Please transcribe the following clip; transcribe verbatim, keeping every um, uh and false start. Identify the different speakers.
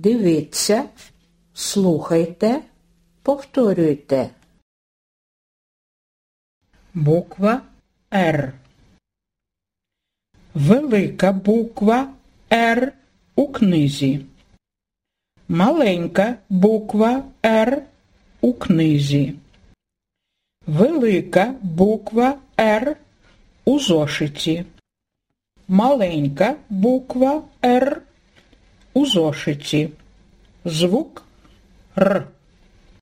Speaker 1: Дивіться, слухайте, повторюйте. Буква Р. Велика буква Р у книзі. Маленька буква Р у книзі. Велика буква Р у зошиті. Маленька буква Р у зошиті. Звук Р.